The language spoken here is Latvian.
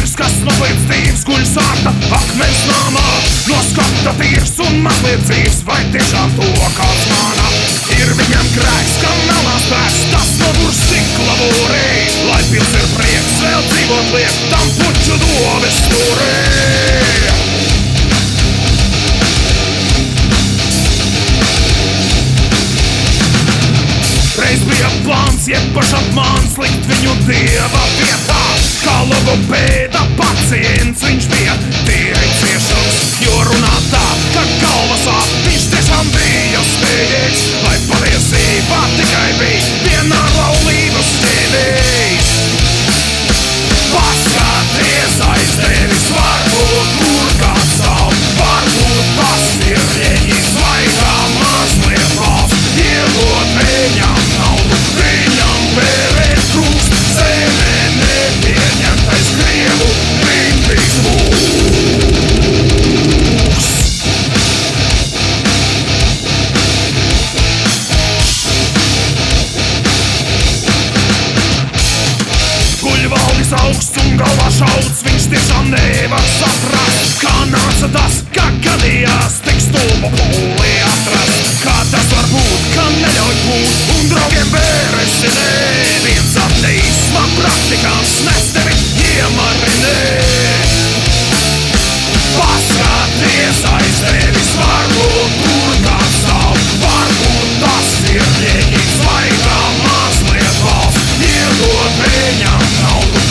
vīrs, kas no līdzdības guļ sārta akmens namā. No skata tīrs un mazliet dzīves, vai tiešām to kāds mana? Ir viņam grēks, kam melnā spēks, tas noburs stikla mūrī. Lai pils ir prieks, vēl dzīvot liek, tam puču dovis stūrī. Reiz bija plāns, jebpaš apmāns, likt viņu dieva vietā. Kā logopēda pacients viņš bija tīri ciešams, jo runā tā, ka galva sāp, viņš tiešām bija spējīgs. Lai patiesībā tikai bija vienā laulības ķēdīs. Paskaties aiz tevis, varbūt tur kāds stāv, varbūt tas ir rieņģis vai kā mazliet valsts. Iedot viņam naudu, viņam bērēt trūkst, zeme nepieņemtais Krievu rimtīgs mūks. Guļ valdis augsts un galvā šauts, viņš tiešām nevar saprast, kā nāca tas, ka gadījās tik stulbu pūlī atrast. Kā tas var būt, ka neļauj būt un draugiem bēresi nē. Viens ateisma praktikants nes tevi iemarinē. Paskaties aiz tevis, varbūt tur kāds stāv, varbūt tas ir ģēņģis vai kā mazliet valsts. Iedot viņam naudu,